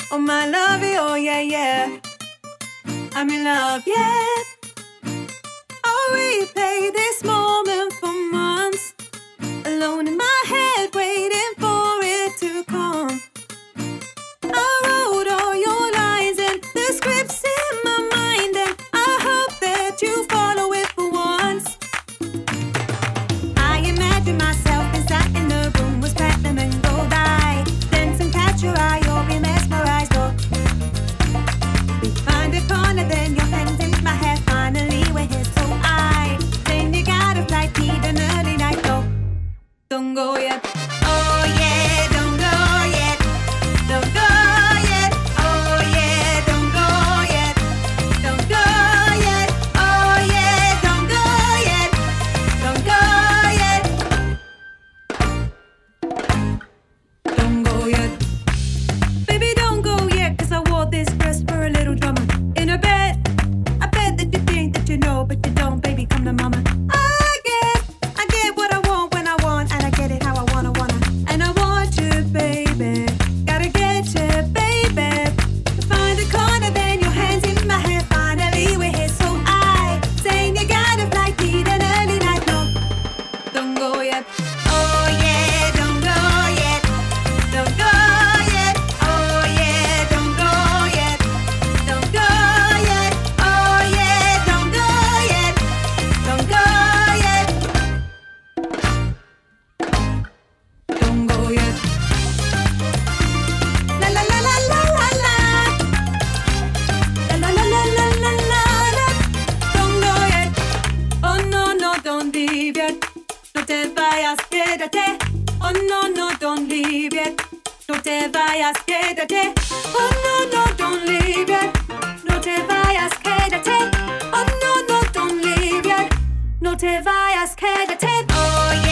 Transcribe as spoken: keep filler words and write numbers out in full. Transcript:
Oh my lovey, oh yeah, yeah. I'm in love, yeah. I'll replay this moment for months, alone in my head, waiting for it to come. I wrote all your lines and the scripts in my mind, and I hope that you follow it for once. I imagine myself inside in the room with platinum and gold eye. Then some catch your eye, you'll be mesmerized. Oh, find a corner, then your hands in my hair. Finally, we're here, so I then you got a flight, need an early night. Oh, don't go yet. Oh yeah, don't go yet. Don't go yet. Oh yeah, don't go yet. Don't go yet. Oh yeah, don't go yet. Don't go yet. Don't go yet. Baby, don't go yet, 'cause I wore this dress for a little drama. In a bed, I bet that you think that you know, but you don't, baby, come to mama. I get, I get what I want when I want, and I get it how I wanna, wanna. And I want you, baby, gotta get you, baby. Find a corner, then your hands in my hair. Finally, we're here, so I saying you got a flight, need an early night. No, don't go yet. Oh yeah, don't go yet. Don't go yet. Oh yeah, don't go yet. Don't go yet. Oh yeah, don't go yet. Don't go yet. Don't go yet. La la la la la la la. La la la la la la la. Don't go yet. Oh no no, don't leave yet. No te vayas, quédate. Oh no no, don't leave yet. No te vayas, quédate. Oh no no, don't leave yet. No te vayas, quédate. Oh no no, don't leave yet. No te vayas, quédate. Oh yeah.